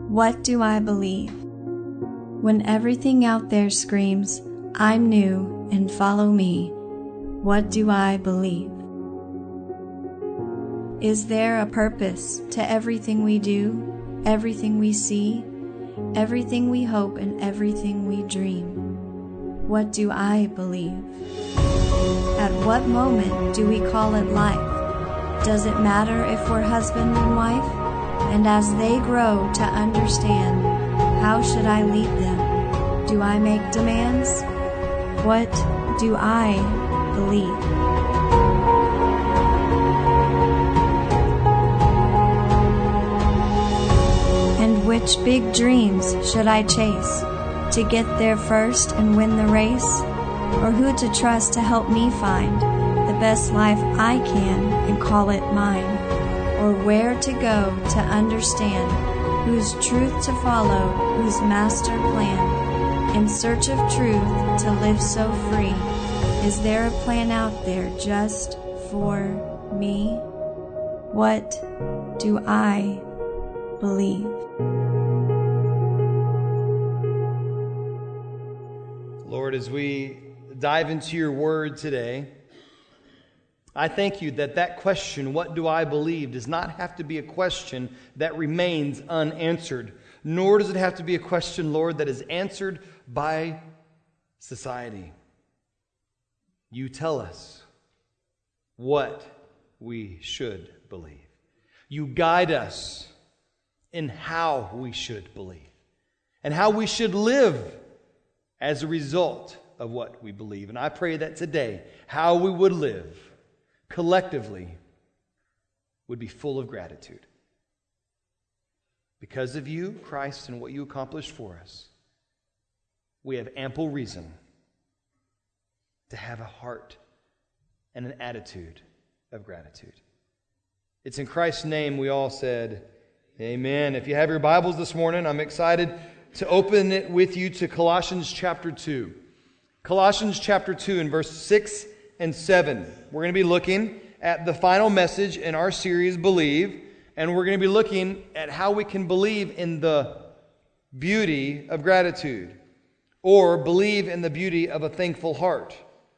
What do I believe? When everything out there screams, I'm new and follow me, what do I believe? Is there a purpose to everything we do, everything we see, everything we hope, and everything we dream? What do I believe? At what moment do we call it life? Does it matter if we're husband and wife? And as they grow to understand, how should I lead them? Do I make demands? What do I believe? And which big dreams should I chase to get there first and win the race? Or who to trust to help me find the best life I can and call it mine? Or where to go to understand whose truth to follow, whose master plan, in search of truth to live so free? Is there a plan out there just for me? What do I believe? Lord, as we dive into your word today, I thank you that question, what do I believe, does not have to be a question that remains unanswered, nor does it have to be a question, Lord, that is answered by society. You tell us what we should believe. You guide us in how we should believe and how we should live as a result of what we believe. And I pray that today, how we would live collectively would be full of gratitude. Because of you, Christ, and what you accomplished for us, we have ample reason to have a heart and an attitude of gratitude. It's in Christ's name we all said, amen. If you have your Bibles this morning, I'm excited to open it with you to Colossians chapter 2. Colossians chapter 2 and verse 6 and 7. We're going to be looking at the final message in our series, Believe, and we're going to be looking at how we can believe in the beauty of gratitude, or believe in the beauty of a thankful heart.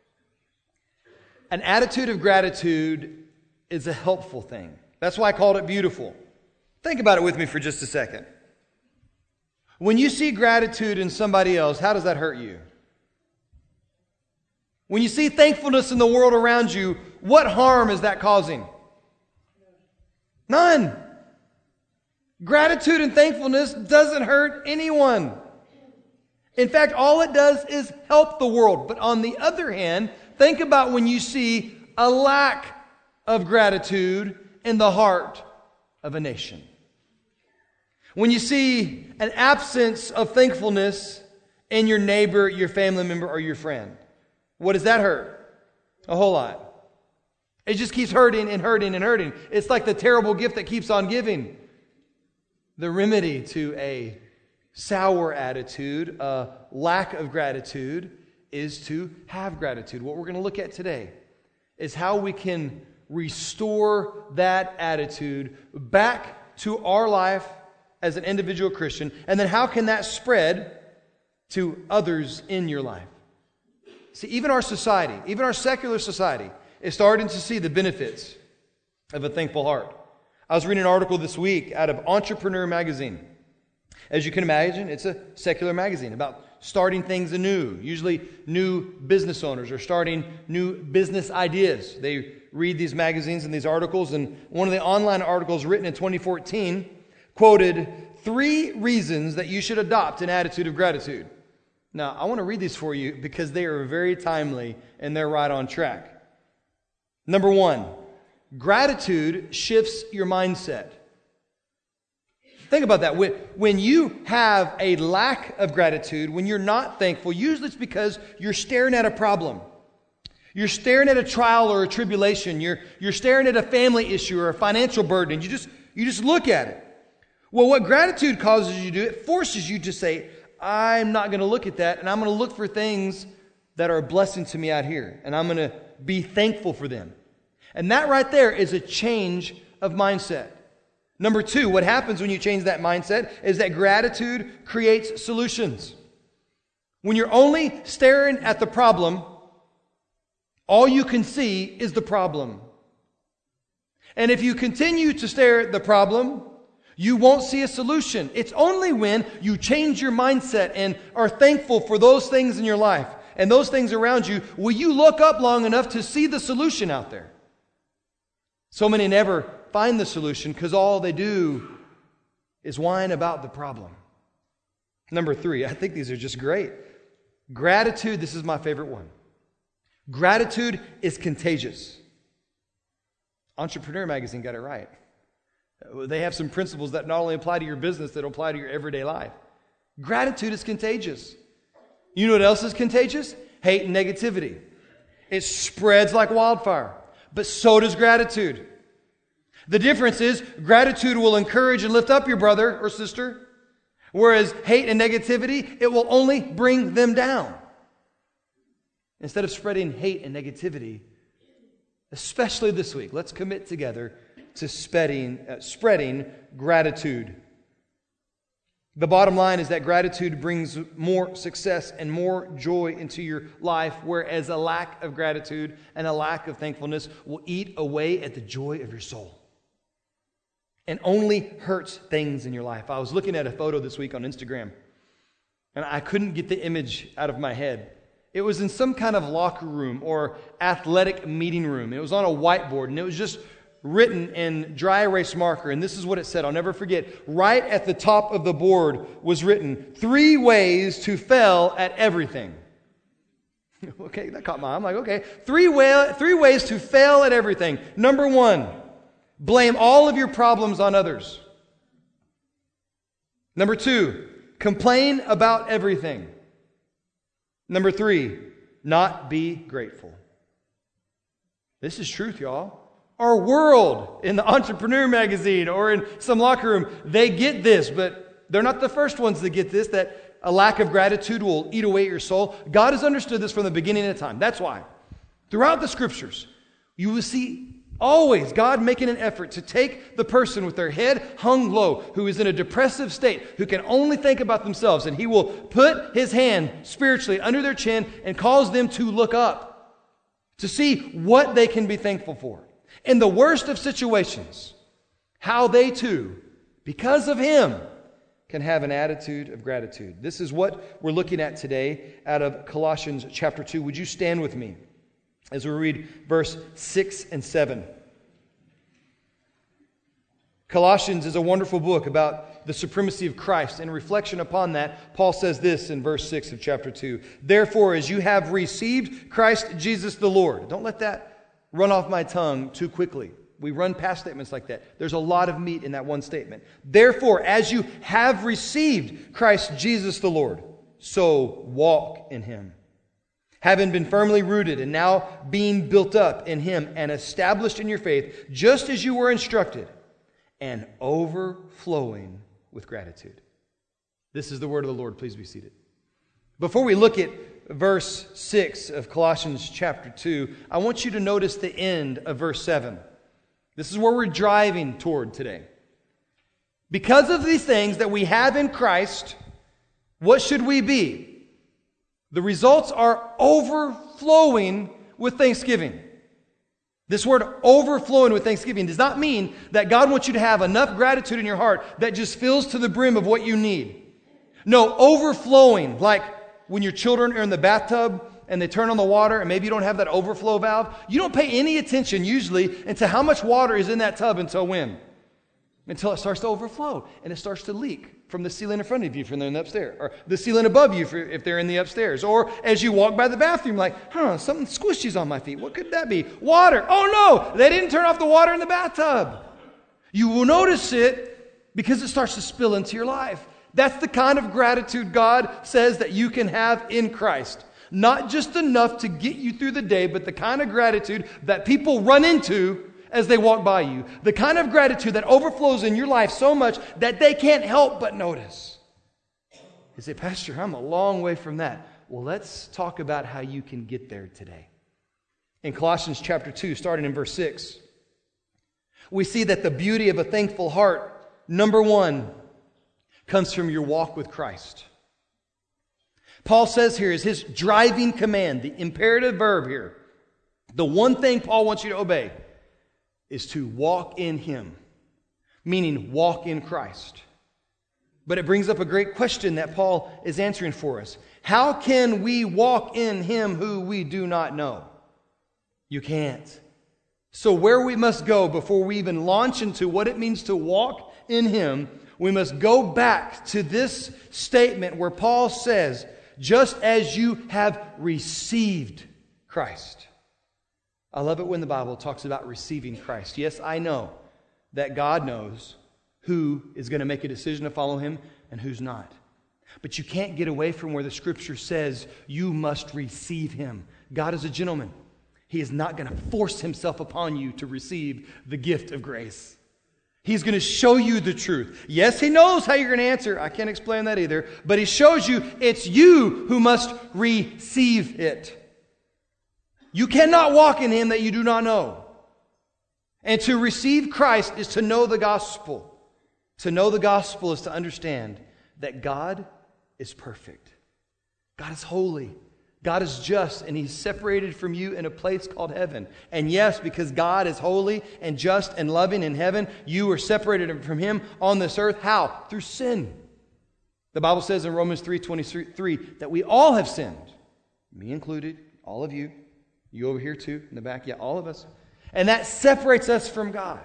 An attitude of gratitude is a helpful thing. That's why I called it beautiful. Think about it with me for just a second. When you see gratitude in somebody else, how does that hurt you? When you see thankfulness in the world around you, what harm is that causing? None. Gratitude and thankfulness doesn't hurt anyone. In fact, all it does is help the world. But on the other hand, think about when you see a lack of gratitude in the heart of a nation. When you see an absence of thankfulness in your neighbor, your family member, or your friend. What does that hurt? A whole lot. It just keeps hurting and hurting and hurting. It's like the terrible gift that keeps on giving. The remedy to a sour attitude, a lack of gratitude, is to have gratitude. What we're going to look at today is how we can restore that attitude back to our life as an individual Christian, and then how can that spread to others in your life? See, even our society, even our secular society, is starting to see the benefits of a thankful heart. I was reading an article this week out of Entrepreneur magazine. As you can imagine, it's a secular magazine about starting things anew. Usually new business owners are starting new business ideas. They read these magazines and these articles, and one of the online articles written in 2014 quoted 3 reasons that you should adopt an attitude of gratitude. Now, I want to read these for you because they are very timely and they're right on track. Number 1, gratitude shifts your mindset. Think about that. When you have a lack of gratitude, when you're not thankful, usually it's because you're staring at a problem. You're staring at a trial or a tribulation. You're staring at a family issue or a financial burden. You just look at it. Well, what gratitude causes you to do, it forces you to say, I'm not going to look at that, and I'm going to look for things that are a blessing to me out here, and I'm going to be thankful for them. And that right there is a change of mindset. Number two, what happens when you change that mindset is that gratitude creates solutions. When you're only staring at the problem, all you can see is the problem. And if you continue to stare at the problem, you won't see a solution. It's only when you change your mindset and are thankful for those things in your life and those things around you, will you look up long enough to see the solution out there. So many never find the solution because all they do is whine about the problem. Number three, I think these are just great. Gratitude, this is my favorite one. Gratitude is contagious. Entrepreneur Magazine got it right. They have some principles that not only apply to your business, that apply to your everyday life. Gratitude is contagious. You know what else is contagious? Hate and negativity. It spreads like wildfire. But so does gratitude. The difference is gratitude will encourage and lift up your brother or sister, whereas hate and negativity, it will only bring them down. Instead of spreading hate and negativity, especially this week, let's commit together to spreading gratitude. The bottom line is that gratitude brings more success and more joy into your life, whereas a lack of gratitude and a lack of thankfulness will eat away at the joy of your soul and only hurts things in your life. I was looking at a photo this week on Instagram, and I couldn't get the image out of my head. It was in some kind of locker room or athletic meeting room. It was on a whiteboard, and it was just written in dry erase marker. And this is what it said. I'll never forget. Right at the top of the board was written, 3 ways to fail at everything. Okay, that caught my eye. I'm like, okay, 3 ways to fail at everything. Number 1, blame all of your problems on others. Number 2, complain about everything. Number 3, not be grateful. This is truth, y'all. Our world in the Entrepreneur Magazine or in some locker room, they get this, but they're not the first ones that get this, that a lack of gratitude will eat away at your soul. God has understood this from the beginning of time. That's why. Throughout the Scriptures, you will see always God making an effort to take the person with their head hung low, who is in a depressive state, who can only think about themselves, and He will put His hand spiritually under their chin and cause them to look up, to see what they can be thankful for. In the worst of situations, how they too, because of Him, can have an attitude of gratitude. This is what we're looking at today out of Colossians chapter 2. Would you stand with me as we read verse 6 and 7? Colossians is a wonderful book about the supremacy of Christ. In reflection upon that, Paul says this in verse 6 of chapter 2. Therefore, as you have received Christ Jesus the Lord. Don't let that run off my tongue too quickly. We run past statements like that. There's a lot of meat in that one statement. Therefore, as you have received Christ Jesus the Lord, so walk in Him. Having been firmly rooted and now being built up in Him and established in your faith, just as you were instructed, and overflowing with gratitude. This is the word of the Lord. Please be seated. Before we look at verse 6 of Colossians chapter 2, I want you to notice the end of verse 7. This is where we're driving toward today. Because of these things that we have in Christ, what should we be? The results are overflowing with thanksgiving. This word overflowing with thanksgiving does not mean that God wants you to have enough gratitude in your heart that just fills to the brim of what you need. No, overflowing, like when your children are in the bathtub and they turn on the water and maybe you don't have that overflow valve, you don't pay any attention usually into how much water is in that tub until when? Until it starts to overflow and it starts to leak from the ceiling in front of you if you're in the upstairs, or the ceiling above you if they're in the upstairs, or as you walk by the bathroom like, something squishy's on my feet. What could that be? Water. Oh no, they didn't turn off the water in the bathtub. You will notice it because it starts to spill into your life. That's the kind of gratitude God says that you can have in Christ. Not just enough to get you through the day, but the kind of gratitude that people run into as they walk by you. The kind of gratitude that overflows in your life so much that they can't help but notice. You say, Pastor, I'm a long way from that. Well, let's talk about how you can get there today. In Colossians chapter 2, starting in verse 6. we see that the beauty of a thankful heart, number one, comes from your walk with Christ. Paul says here is his driving command, the imperative verb here. The one thing Paul wants you to obey is to walk in Him, meaning walk in Christ. But it brings up a great question that Paul is answering for us. How can we walk in Him who we do not know? You can't. So where we must go before we even launch into what it means to walk in Him, we must go back to this statement where Paul says, just as you have received Christ. I love it when the Bible talks about receiving Christ. Yes, I know that God knows who is going to make a decision to follow Him and who's not. But you can't get away from where the Scripture says you must receive Him. God is a gentleman. He is not going to force Himself upon you to receive the gift of grace. He's going to show you the truth. Yes, He knows how you're going to answer. I can't explain that either. But He shows you it's you who must receive it. You cannot walk in Him that you do not know. And to receive Christ is to know the gospel. To know the gospel is to understand that God is perfect. God is holy. God is just, and He's separated from you in a place called heaven. And yes, because God is holy and just and loving in heaven, you are separated from Him on this earth. How? Through sin. The Bible says in Romans 3:23 that we all have sinned. Me included, all of you. You over here too, in the back. Yeah, all of us. And that separates us from God.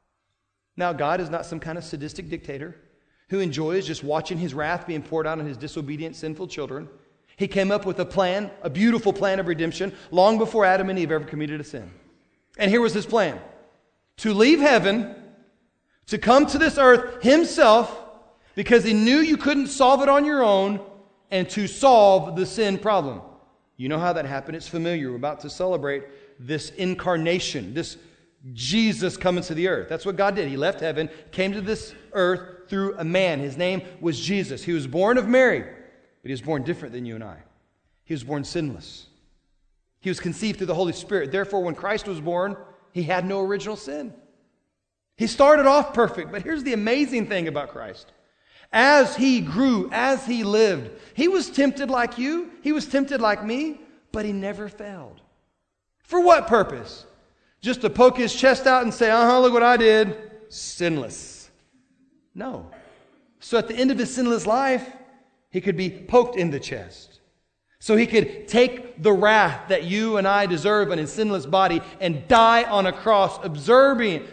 Now, God is not some kind of sadistic dictator who enjoys just watching His wrath being poured out on His disobedient, sinful children. He came up with a plan, a beautiful plan of redemption, long before Adam and Eve ever committed a sin. And here was His plan. To leave heaven, to come to this earth Himself, because He knew you couldn't solve it on your own, and to solve the sin problem. You know how that happened. It's familiar. We're about to celebrate this incarnation, this Jesus coming to the earth. That's what God did. He left heaven, came to this earth through a man. His name was Jesus. He was born of Mary, but He was born different than you and I. He was born sinless. He was conceived through the Holy Spirit. Therefore, when Christ was born, He had no original sin. He started off perfect, but here's the amazing thing about Christ. As He grew, as He lived, He was tempted like you, He was tempted like me, but He never failed. For what purpose? Just to poke His chest out and say, look what I did. Sinless. No. So at the end of His sinless life, He could be poked in the chest. So He could take the wrath that you and I deserve in His sinless body and die on a cross, absorbing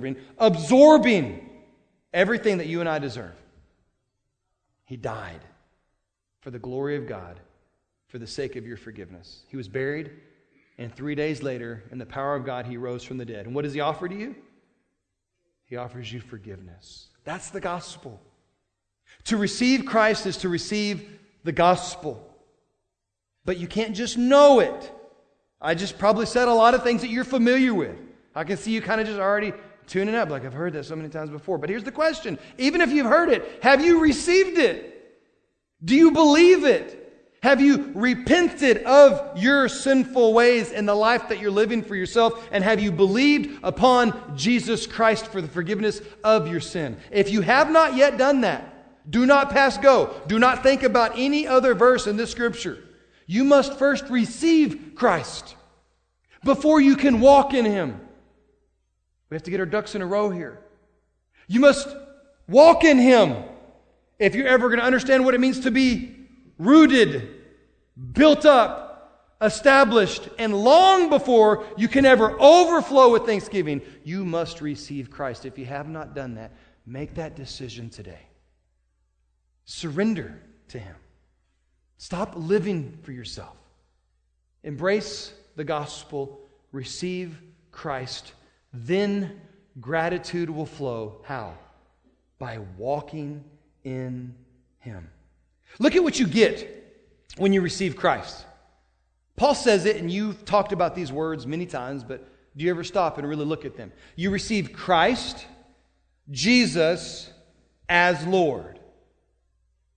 everything that you and I deserve. He died for the glory of God, for the sake of your forgiveness. He was buried, and 3 days later, in the power of God, He rose from the dead. And what does He offer to you? He offers you forgiveness. That's the gospel. To receive Christ is to receive the gospel. But you can't just know it. I just probably said a lot of things that you're familiar with. I can see you kind of just already tuning up, like I've heard that so many times before. But here's the question. Even if you've heard it, have you received it? Do you believe it? Have you repented of your sinful ways and the life that you're living for yourself? And have you believed upon Jesus Christ for the forgiveness of your sin? If you have not yet done that, do not pass go. Do not think about any other verse in this Scripture. You must first receive Christ before you can walk in Him. We have to get our ducks in a row here. You must walk in Him if you're ever going to understand what it means to be rooted, built up, established, and long before you can ever overflow with thanksgiving, you must receive Christ. If you have not done that, make that decision today. Surrender to Him. Stop living for yourself. Embrace the gospel. Receive Christ. Then gratitude will flow. How? By walking in Him. Look at what you get when you receive Christ. Paul says it, and you've talked about these words many times, but do you ever stop and really look at them? You receive Christ, Jesus, as Lord.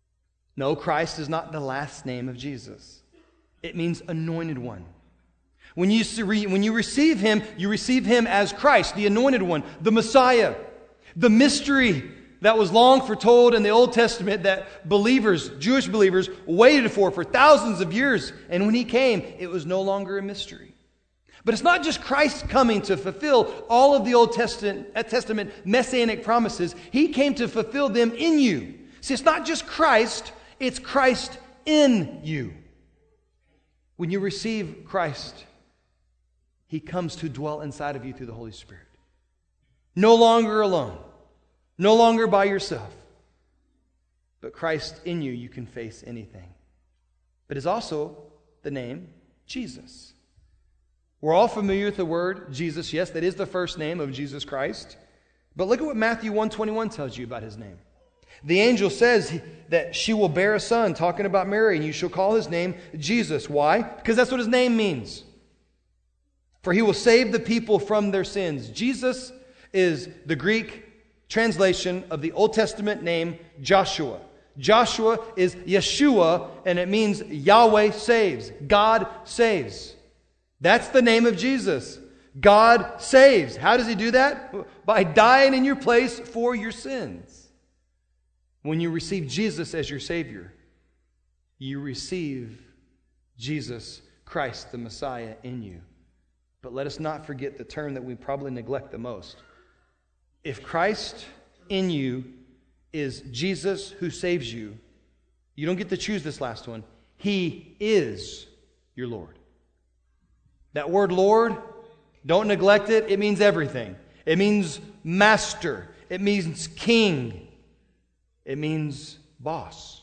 No, Christ is not the last name of Jesus. It means anointed one. When you receive Him, you receive Him as Christ, the Anointed One, the Messiah, the mystery that was long foretold in the Old Testament that believers, Jewish believers, waited for thousands of years. And when He came, it was no longer a mystery. But it's not just Christ coming to fulfill all of the Old Testament messianic promises. He came to fulfill them in you. See, it's not just Christ, it's Christ in you. When you receive Christ, He comes to dwell inside of you through the Holy Spirit. No longer alone. No longer by yourself. But Christ in you, you can face anything. But it's also the name Jesus. We're all familiar with the word Jesus. Yes, that is the first name of Jesus Christ. But look at what Matthew 1:21 tells you about His name. The angel says that she will bear a son, talking about Mary, and you shall call His name Jesus. Why? Because that's what His name means. For He will save the people from their sins. Jesus is the Greek translation of the Old Testament name Joshua. Joshua is Yeshua, and it means Yahweh saves. God saves. That's the name of Jesus. God saves. How does He do that? By dying in your place for your sins. When you receive Jesus as your Savior, you receive Jesus Christ, the Messiah, in you. But let us not forget the term that we probably neglect the most. If Christ in you is Jesus who saves you, you don't get to choose this last one. He is your Lord. That word Lord, don't neglect it. It means everything. It means master. It means king. It means boss.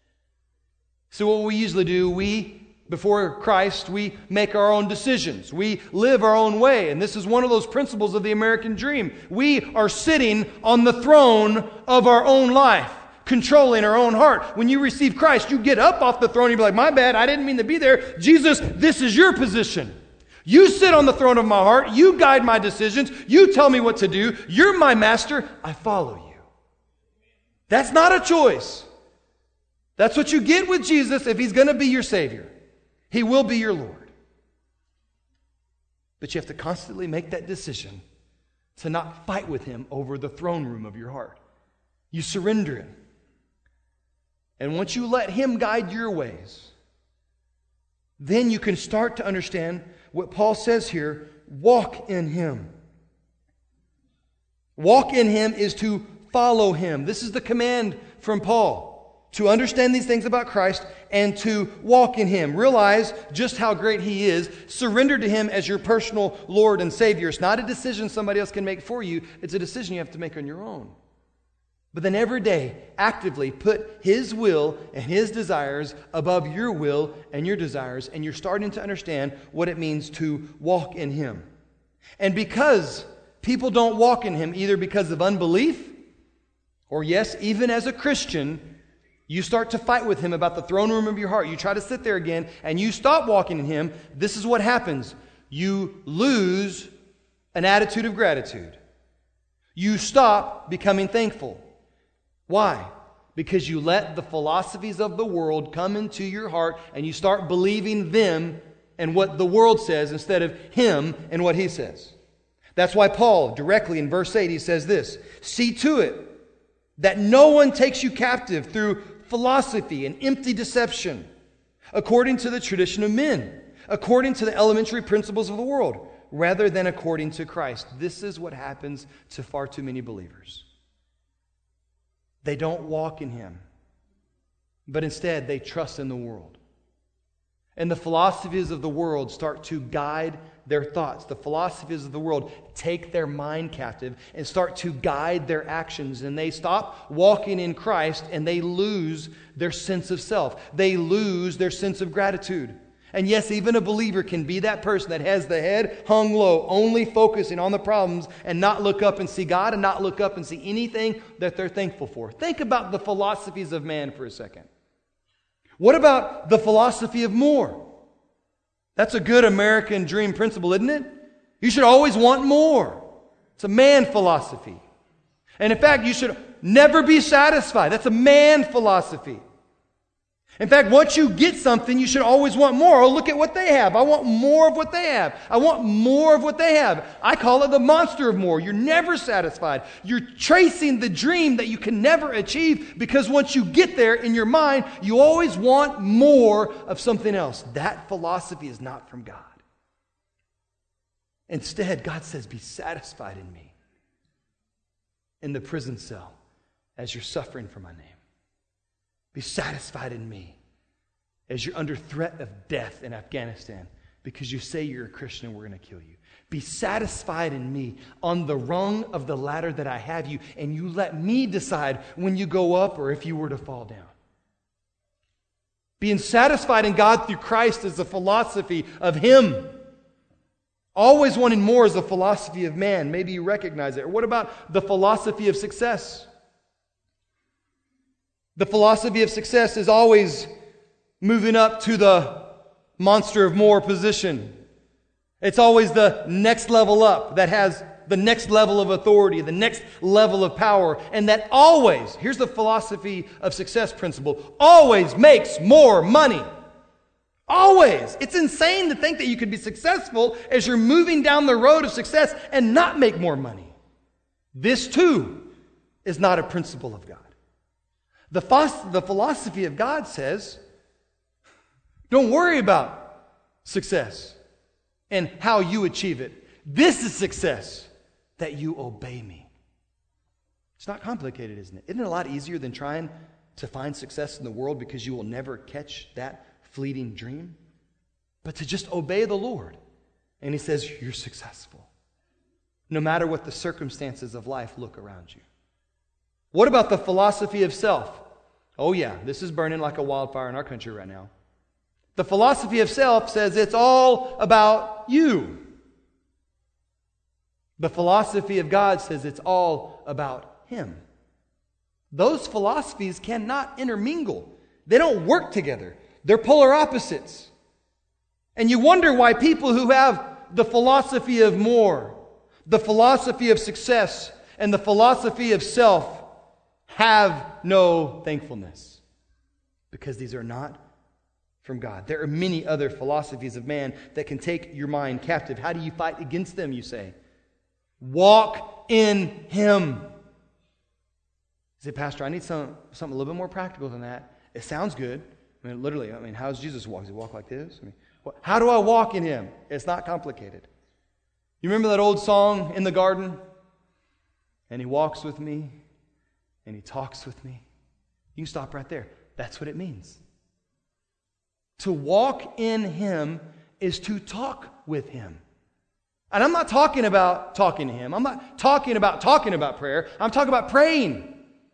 So what we usually do, before Christ, we make our own decisions. We live our own way. And this is one of those principles of the American dream. We are sitting on the throne of our own life, controlling our own heart. When you receive Christ, you get up off the throne and you be like, my bad, I didn't mean to be there. Jesus, this is your position. You sit on the throne of my heart. You guide my decisions. You tell me what to do. You're my master. I follow you. That's not a choice. That's what you get with Jesus if He's going to be your Savior. He will be your Lord. But you have to constantly make that decision to not fight with Him over the throne room of your heart. You surrender Him. And once you let Him guide your ways, then you can start to understand what Paul says here, walk in Him. Walk in Him is to follow Him. This is the command from Paul. To understand these things about Christ and to walk in Him. Realize just how great He is. Surrender to Him as your personal Lord and Savior. It's not a decision somebody else can make for you. It's a decision you have to make on your own. But then every day, actively put His will and His desires above your will and your desires. And you're starting to understand what it means to walk in Him. And because people don't walk in Him either because of unbelief or, yes, even as a Christian, you start to fight with Him about the throne room of your heart. You try to sit there again and you stop walking in Him. This is what happens. You lose an attitude of gratitude. You stop becoming thankful. Why? Because you let the philosophies of the world come into your heart and you start believing them and what the world says instead of Him and what He says. That's why Paul, directly in verse 8, he says this, see to it that no one takes you captive through philosophy and empty deception, according to the tradition of men, according to the elementary principles of the world, rather than according to Christ. This is what happens to far too many believers. They don't walk in Him, but instead they trust in the world. And the philosophies of the world start to guide their thoughts. The philosophies of the world take their mind captive and start to guide their actions. And they stop walking in Christ and they lose their sense of self. They lose their sense of gratitude. And yes, even a believer can be that person that has the head hung low, only focusing on the problems and not look up and see God and not look up and see anything that they're thankful for. Think about the philosophies of man for a second. What about the philosophy of more? That's a good American dream principle, isn't it? You should always want more. It's a man philosophy. And in fact, you should never be satisfied. That's a man philosophy. In fact, once you get something, you should always want more. Oh, look at what they have. I want more of what they have. I want more of what they have. I call it the monster of more. You're never satisfied. You're chasing the dream that you can never achieve because once you get there in your mind, you always want more of something else. That philosophy is not from God. Instead, God says, be satisfied in me in the prison cell as you're suffering for my name. Be satisfied in me as you're under threat of death in Afghanistan because you say you're a Christian and we're going to kill you. Be satisfied in me on the rung of the ladder that I have you, and you let me decide when you go up or if you were to fall down. Being satisfied in God through Christ is the philosophy of Him. Always wanting more is the philosophy of man. Maybe you recognize it. Or what about the philosophy of success? The philosophy of success is always moving up to the monster of more position. It's always the next level up that has the next level of authority, the next level of power, and that always, here's the philosophy of success principle, always makes more money. Always. It's insane to think that you could be successful as you're moving down the road of success and not make more money. This too is not a principle of God. The philosophy of God says, don't worry about success and how you achieve it. This is success, that you obey me. It's not complicated, isn't it? Isn't it a lot easier than trying to find success in the world because you will never catch that fleeting dream? But to just obey the Lord. And He says, you're successful. No matter what the circumstances of life look around you. What about the philosophy of self? Oh yeah, this is burning like a wildfire in our country right now. The philosophy of self says it's all about you. The philosophy of God says it's all about Him. Those philosophies cannot intermingle. They don't work together. They're polar opposites. And you wonder why people who have the philosophy of more, the philosophy of success, and the philosophy of self have no thankfulness. Because these are not from God. There are many other philosophies of man that can take your mind captive. How do you fight against them, you say? Walk in Him. You say, Pastor, I need something a little bit more practical than that. It sounds good. Literally, how does Jesus walk? Does He walk like this? How do I walk in Him? It's not complicated. You remember that old song, In the Garden? And He walks with me, and He talks with me. You can stop right there. That's what it means. To walk in Him is to talk with Him. And I'm not talking about talking to Him. I'm not talking about prayer. I'm talking about praying.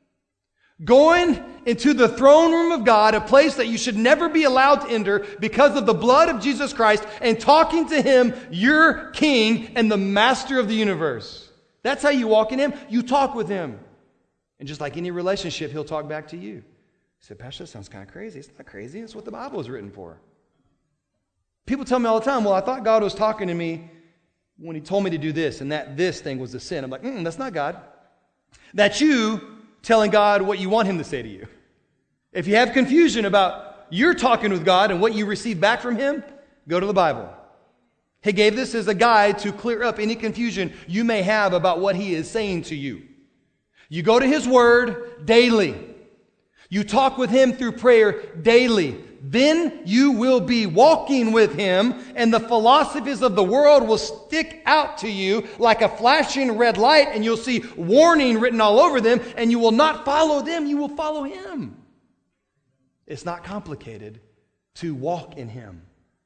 Going into the throne room of God, a place that you should never be allowed to enter because of the blood of Jesus Christ, and talking to Him, your King and the Master of the universe. That's how you walk in Him. You talk with Him. And just like any relationship, He'll talk back to you. You say, Pastor, that sounds kind of crazy. It's not crazy. It's what the Bible is written for. People tell me all the time, well, I thought God was talking to me when He told me to do this, and that this thing was a sin. I'm like, that's not God. That's you telling God what you want Him to say to you. If you have confusion about you're talking with God and what you receive back from Him, go to the Bible. He gave this as a guide to clear up any confusion you may have about what He is saying to you. You go to His Word daily. You talk with Him through prayer daily. Then you will be walking with Him, and the philosophies of the world will stick out to you like a flashing red light, and you'll see warning written all over them, and you will not follow them, you will follow Him. It's not complicated to walk in Him.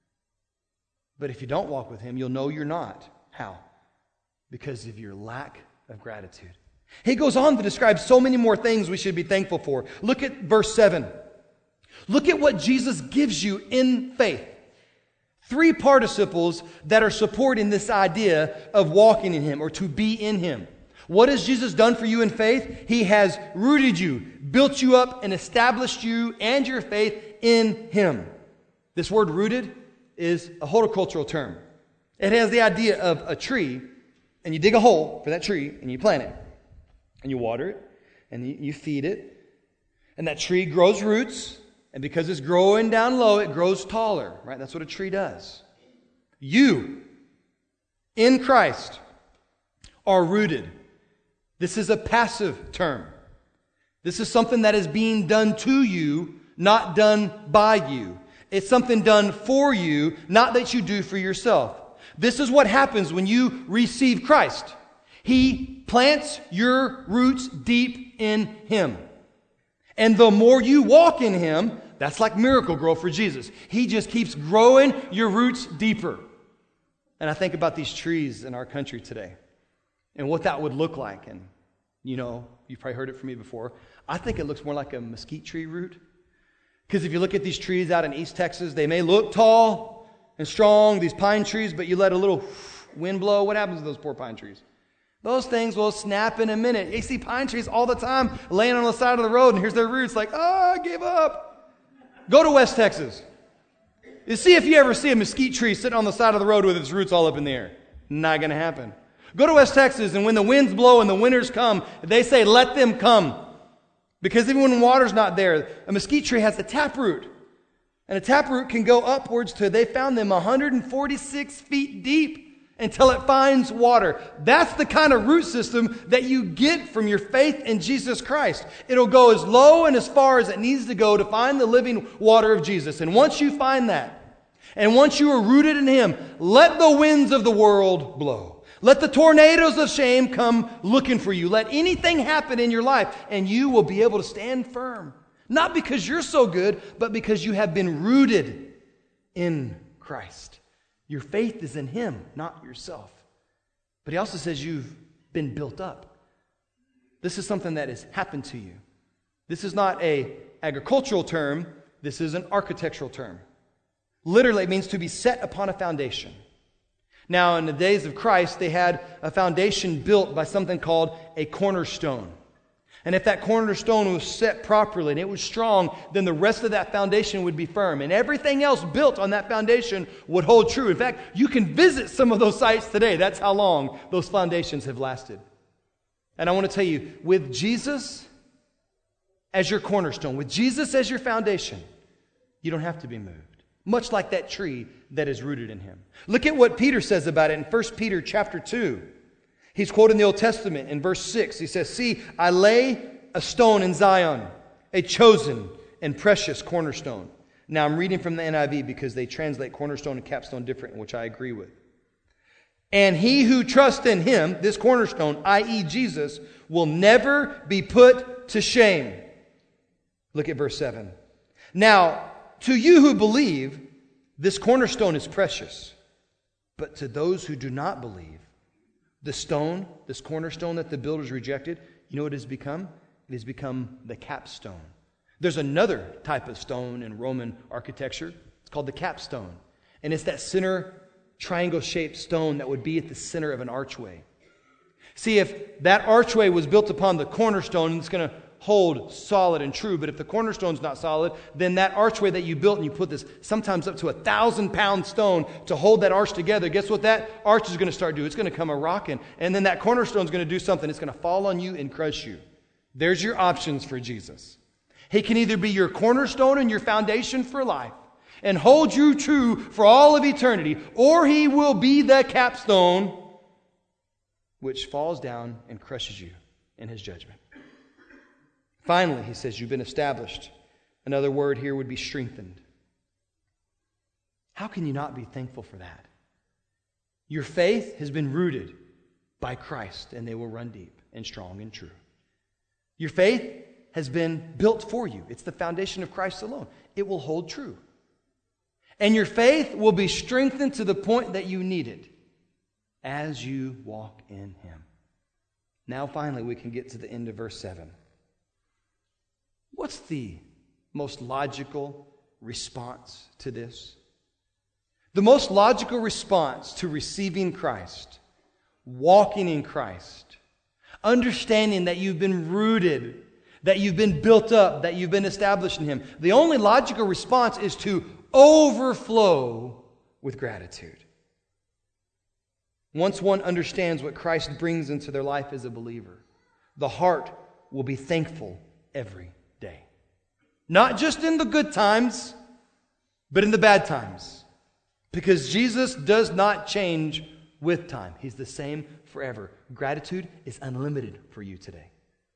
But if you don't walk with Him, you'll know you're not. How? Because of your lack of gratitude. He goes on to describe so many more things we should be thankful for. Look at verse 7. Look at what Jesus gives you in faith. 3 participles that are supporting this idea of walking in Him or to be in Him. What has Jesus done for you in faith? He has rooted you, built you up, and established you and your faith in Him. This word rooted is a horticultural term. It has the idea of a tree, and you dig a hole for that tree, and you plant it. And you water it, and you feed it. And that tree grows roots, And because it's growing down low, it grows taller, right? That's what a tree does. You, in Christ, are rooted. This is a passive term. This is something that is being done to you, not done by you. It's something done for you, not that you do for yourself. This is what happens when you receive Christ. He plants your roots deep in Him. And the more you walk in Him, that's like Miracle-Gro for Jesus. He just keeps growing your roots deeper. And I think about these trees in our country today and what that would look like. And, you know, you've probably heard it from me before. I think it looks more like a mesquite tree root. Because if you look at these trees out in East Texas, they may look tall and strong, these pine trees, but you let a little wind blow, what happens to those poor pine trees? Those things will snap in a minute. You see pine trees all the time laying on the side of the road, and here's their roots like, I gave up. Go to West Texas. You see if you ever see a mesquite tree sitting on the side of the road with its roots all up in the air. Not going to happen. Go to West Texas, and when the winds blow and the winters come, they say, let them come. Because even when water's not there, a mesquite tree has a taproot. And a taproot can go upwards to, they found them 146 feet deep until it finds water. That's the kind of root system that you get from your faith in Jesus Christ. It'll go as low and as far as it needs to go to find the living water of Jesus. And once you find that, and once you are rooted in Him, let the winds of the world blow. Let the tornadoes of shame come looking for you. Let anything happen in your life, and you will be able to stand firm. Not because you're so good, but because you have been rooted in Christ. Your faith is in Him, not yourself. But He also says you've been built up. This is something that has happened to you. This is not an agricultural term. This is an architectural term. Literally, it means to be set upon a foundation. Now, in the days of Christ, they had a foundation built by something called a cornerstone. And if that cornerstone was set properly and it was strong, then the rest of that foundation would be firm. And everything else built on that foundation would hold true. In fact, you can visit some of those sites today. That's how long those foundations have lasted. And I want to tell you, with Jesus as your cornerstone, with Jesus as your foundation, you don't have to be moved. Much like that tree that is rooted in Him. Look at what Peter says about it in 1 Peter chapter 2. He's quoting the Old Testament in verse 6. He says, see, I lay a stone in Zion, a chosen and precious cornerstone. Now I'm reading from the NIV because they translate cornerstone and capstone different, which I agree with. And he who trusts in Him, this cornerstone, i.e. Jesus, will never be put to shame. Look at verse 7. Now, to you who believe, this cornerstone is precious. But to those who do not believe, the stone, this cornerstone that the builders rejected, you know what it has become? It has become the capstone. There's another type of stone in Roman architecture. It's called the capstone. And it's that center triangle-shaped stone that would be at the center of an archway. See, if that archway was built upon the cornerstone, it's going to hold solid and true. But if the cornerstone's not solid, then that archway that you built, and you put this sometimes up to 1,000-pound stone to hold that arch together, guess what that arch is going to start doing? It's going to come a-rocking. And then that cornerstone's going to do something. It's going to fall on you and crush you. There's your options for Jesus. He can either be your cornerstone and your foundation for life and hold you true for all of eternity, or He will be the capstone which falls down and crushes you in His judgment. Finally, he says, you've been established. Another word here would be strengthened. How can you not be thankful for that? Your faith has been rooted by Christ, and they will run deep and strong and true. Your faith has been built for you. It's the foundation of Christ alone. It will hold true. And your faith will be strengthened to the point that you need it as you walk in Him. Now, finally, we can get to the end of verse 7. What's the most logical response to this? The most logical response to receiving Christ, walking in Christ, understanding that you've been rooted, that you've been built up, that you've been established in Him. The only logical response is to overflow with gratitude. Once one understands what Christ brings into their life as a believer, the heart will be thankful every day. Not just in the good times, but in the bad times. Because Jesus does not change with time. He's the same forever. Gratitude is unlimited for you today.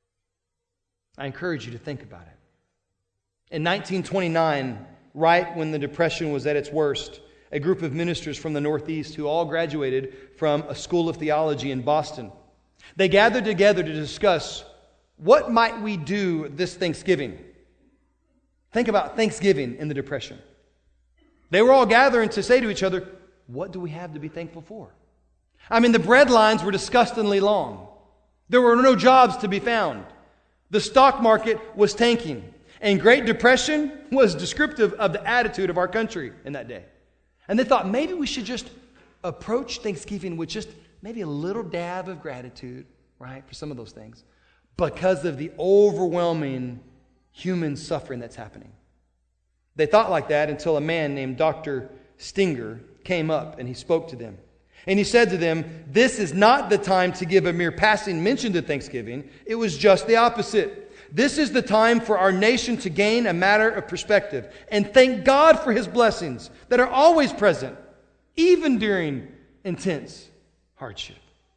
I encourage you to think about it. In 1929, right when the Depression was at its worst, a group of ministers from the Northeast who all graduated from a school of theology in Boston, they gathered together to discuss what might we do this Thanksgiving. Think about Thanksgiving in the Depression. They were all gathering to say to each other, what do we have to be thankful for? I mean, the bread lines were disgustingly long. There were no jobs to be found. The stock market was tanking. And Great Depression was descriptive of the attitude of our country in that day. And they thought maybe we should just approach Thanksgiving with just maybe a little dab of gratitude, right, for some of those things, because of the overwhelming human suffering that's happening. They thought like that until a man named Dr. Stinger came up and he spoke to them. And he said to them, this is not the time to give a mere passing mention to Thanksgiving. It was just the opposite. This is the time for our nation to gain a matter of perspective and thank God for His blessings that are always present, even during intense hardship.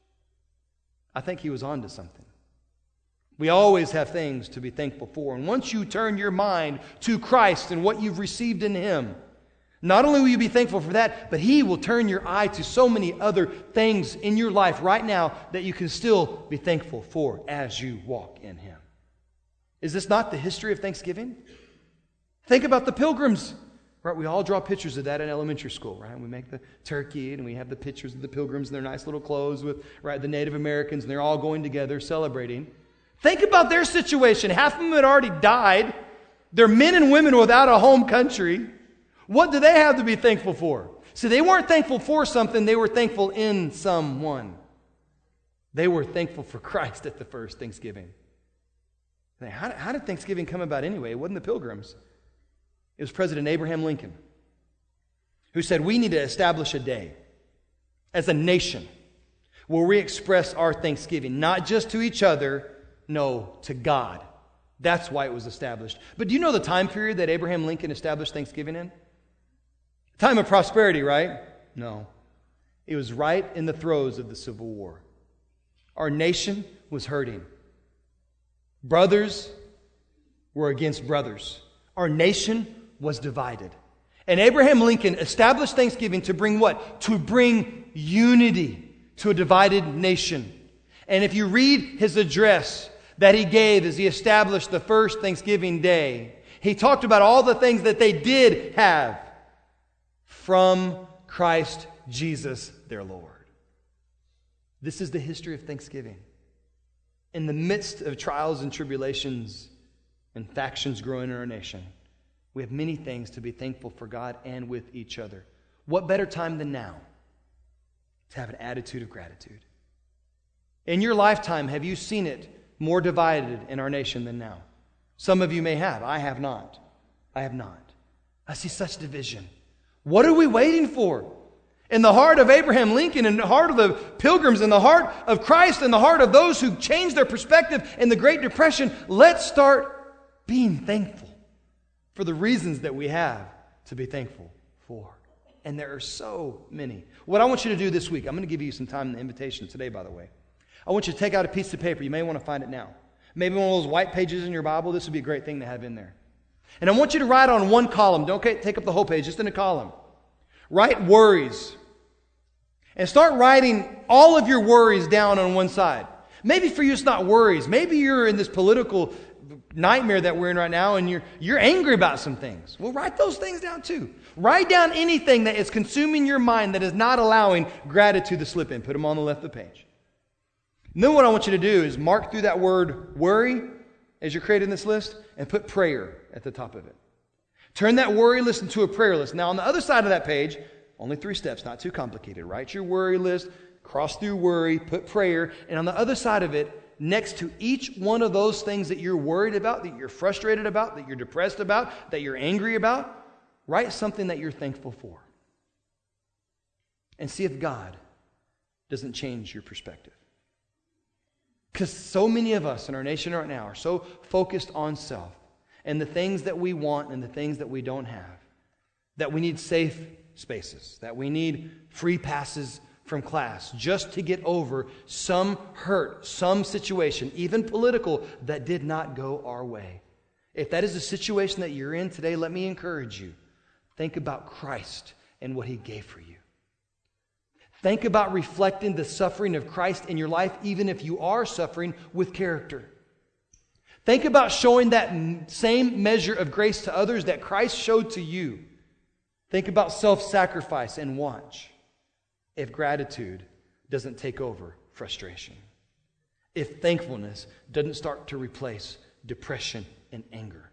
I think he was on to something. We always have things to be thankful for. And once you turn your mind to Christ and what you've received in Him, not only will you be thankful for that, but He will turn your eye to so many other things in your life right now that you can still be thankful for as you walk in Him. Is this not the history of Thanksgiving? Think about the pilgrims. Right, we all draw pictures of that in elementary school, right? We make the turkey and we have the pictures of the pilgrims in their nice little clothes with, right, the Native Americans, and they're all going together celebrating. Think about their situation. Half of them had already died. They're men and women without a home country. What do they have to be thankful for? See, they weren't thankful for something. They were thankful in someone. They were thankful for Christ at the first Thanksgiving. How did Thanksgiving come about anyway? It wasn't the pilgrims. It was President Abraham Lincoln who said we need to establish a day as a nation where we express our thanksgiving, not just to each other, no, to God. That's why it was established. But do you know the time period that Abraham Lincoln established Thanksgiving in? Time of prosperity, right? No. It was right in the throes of the Civil War. Our nation was hurting. Brothers were against brothers. Our nation was divided. And Abraham Lincoln established Thanksgiving to bring what? To bring unity to a divided nation. And if you read his address that he gave as he established the first Thanksgiving Day, he talked about all the things that they did have from Christ Jesus their Lord. This is the history of Thanksgiving. In the midst of trials and tribulations and factions growing in our nation, we have many things to be thankful for God and with each other. What better time than now to have an attitude of gratitude? In your lifetime, have you seen it more divided in our nation than now? Some of you may have. I have not. I have not. I see such division. What are we waiting for? In the heart of Abraham Lincoln, in the heart of the pilgrims, in the heart of Christ, in the heart of those who changed their perspective in the Great Depression, let's start being thankful for the reasons that we have to be thankful for. And there are so many. What I want you to do this week, I'm going to give you some time in the invitation today, by the way. I want you to take out a piece of paper. You may want to find it now. Maybe one of those white pages in your Bible. This would be a great thing to have in there. And I want you to write on one column. Don't take up the whole page, just in a column. Write worries. And start writing all of your worries down on one side. Maybe for you it's not worries. Maybe you're in this political nightmare that we're in right now and you're angry about some things. Well, write those things down too. Write down anything that is consuming your mind that is not allowing gratitude to slip in. Put them on the left of the page. And then what I want you to do is mark through that word worry as you're creating this list and put prayer at the top of it. Turn that worry list into a prayer list. Now on the other side of that page, only 3 steps, not too complicated. Write your worry list, cross through worry, put prayer, and on the other side of it, next to each one of those things that you're worried about, that you're frustrated about, that you're depressed about, that you're angry about, write something that you're thankful for. And see if God doesn't change your perspective. Because so many of us in our nation right now are so focused on self. and the things that we want and the things that we don't have, that we need safe spaces, that we need free passes from class just to get over some hurt, some situation, even political, that did not go our way. If that is the situation that you're in today, let me encourage you. Think about Christ and what He gave for you. Think about reflecting the suffering of Christ in your life, even if you are suffering with character. Think about showing that same measure of grace to others that Christ showed to you. Think about self-sacrifice and watch if gratitude doesn't take over frustration. If thankfulness doesn't start to replace depression and anger.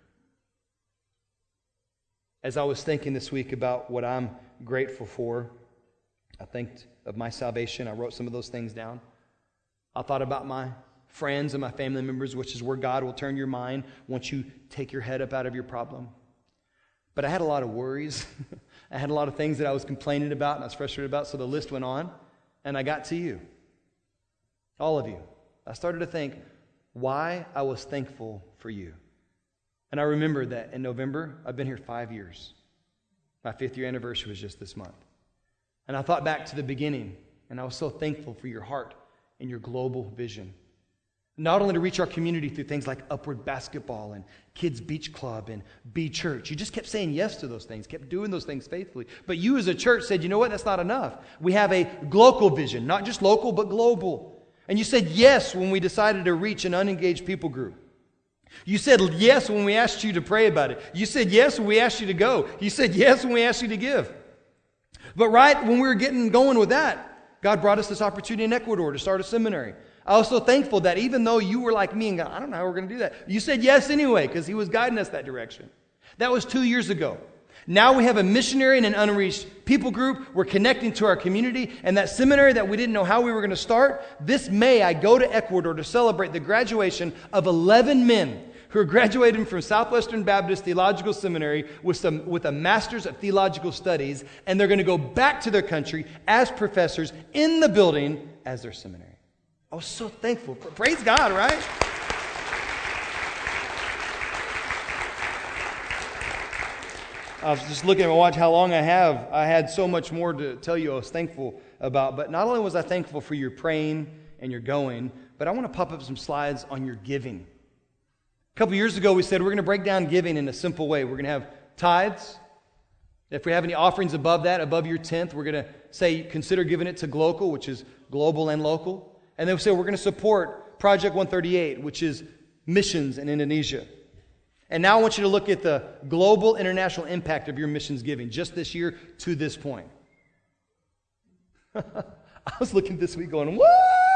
As I was thinking this week about what I'm grateful for, I think of my salvation. I wrote some of those things down. I thought about my friends and my family members, which is where God will turn your mind once you take your head up out of your problem. But I had a lot of worries. I had a lot of things that I was complaining about and I was frustrated about, so the list went on, and I got to you. All of you. I started to think why I was thankful for you. And I remember that in November, I've been here 5 years. My 5th year anniversary was just this month. And I thought back to the beginning, and I was so thankful for your heart and your global vision. Not only to reach our community through things like Upward Basketball and Kids Beach Club and Be Church. You just kept saying yes to those things, kept doing those things faithfully. But you as a church said, you know what, that's not enough. We have a global vision, not just local, but global. And you said yes when we decided to reach an unengaged people group. You said yes when we asked you to pray about it. You said yes when we asked you to go. You said yes when we asked you to give. But right when we were getting going with that, God brought us this opportunity in Ecuador to start a seminary. I was so thankful that even though you were like me and God, I don't know how we're going to do that. You said yes anyway because He was guiding us that direction. That was 2 years ago. Now we have a missionary and an unreached people group. We're connecting to our community. And that seminary that we didn't know how we were going to start, this May I go to Ecuador to celebrate the graduation of 11 men who are graduating from Southwestern Baptist Theological Seminary with a Master's of Theological Studies. And they're going to go back to their country as professors in the building as their seminary. I was so thankful. Praise God, right? I was just looking at my watch how long I have. I had so much more to tell you I was thankful about. But not only was I thankful for your praying and your going, but I want to pop up some slides on your giving. A couple years ago, we said we're going to break down giving in a simple way. We're going to have tithes. If we have any offerings above that, above your 10th, we're going to say consider giving it to Glocal, which is global and local. And then we say we're going to support Project 138, which is missions in Indonesia. And now I want you to look at the global international impact of your missions giving just this year to this point. I was looking this week going, what?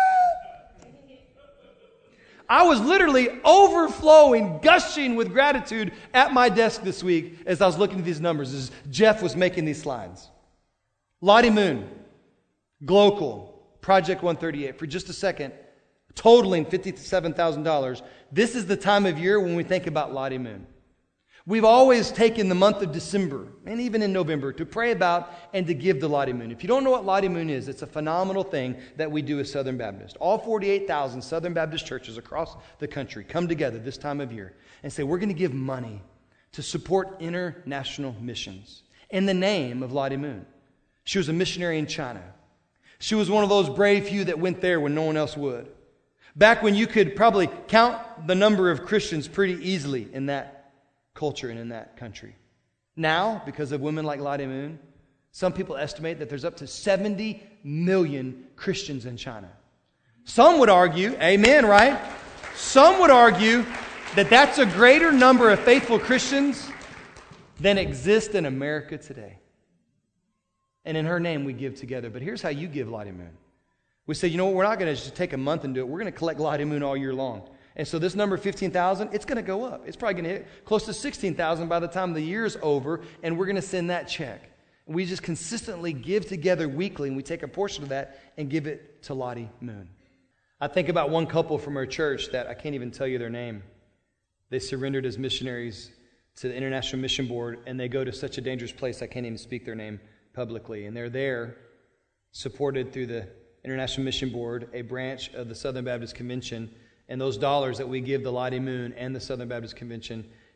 I was literally overflowing, gushing with gratitude at my desk this week as I was looking at these numbers, as Jeff was making these slides. Lottie Moon, Glocal, Project 138, for just a second, totaling $57,000. This is the time of year when we think about Lottie Moon. We've always taken the month of December, and even in November, to pray about and to give to Lottie Moon. If you don't know what Lottie Moon is, it's a phenomenal thing that we do as Southern Baptist. All 48,000 Southern Baptist churches across the country come together this time of year and say, we're going to give money to support international missions in the name of Lottie Moon. She was a missionary in China. She was one of those brave few that went there when no one else would. Back when you could probably count the number of Christians pretty easily in that culture and in that country. Now, because of women like Lottie Moon, some people estimate that there's up to 70 million Christians in China. Some would argue, amen, right? Some would argue that that's a greater number of faithful Christians than exist in America today. And in her name, we give together. But here's how you give Lottie Moon. We say, you know what, we're not going to just take a month and do it. We're going to collect Lottie Moon all year long. And so this number, 15,000, it's going to go up. It's probably going to hit close to 16,000 by the time the year's over, and we're going to send that check. And we just consistently give together weekly, and we take a portion of that and give it to Lottie Moon. I think about one couple from our church that I can't even tell you their name. They surrendered as missionaries to the International Mission Board, and they go to such a dangerous place I can't even speak their name publicly. And they're there, supported through the International Mission Board, a branch of the Southern Baptist Convention. And those dollars that we give the Lottie Moon and the Southern Baptist Convention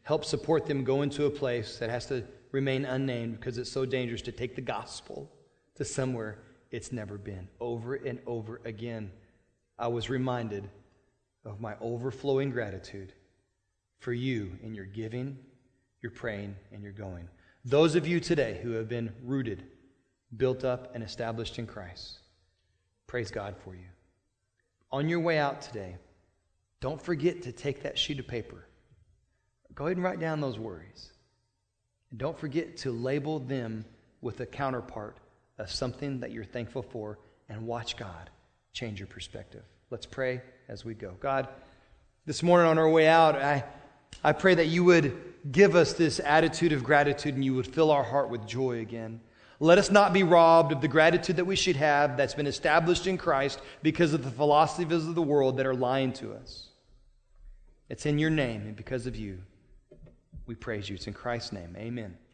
Help support them go into a place that has to remain unnamed because it's so dangerous to take the gospel to somewhere it's never been. Over and over again, I was reminded of my overflowing gratitude for you in your giving, your praying, and your going. Those of you today who have been rooted, built up, and established in Christ, praise God for you. On your way out today, don't forget to take that sheet of paper. Go ahead and write down those worries. And don't forget to label them with a counterpart of something that you're thankful for, and watch God change your perspective. Let's pray as we go. God, this morning on our way out, I pray that you would give us this attitude of gratitude and you would fill our heart with joy again. Let us not be robbed of the gratitude that we should have that's been established in Christ because of the philosophies of the world that are lying to us. It's in your name and because of you we praise you. It's in Christ's name. Amen.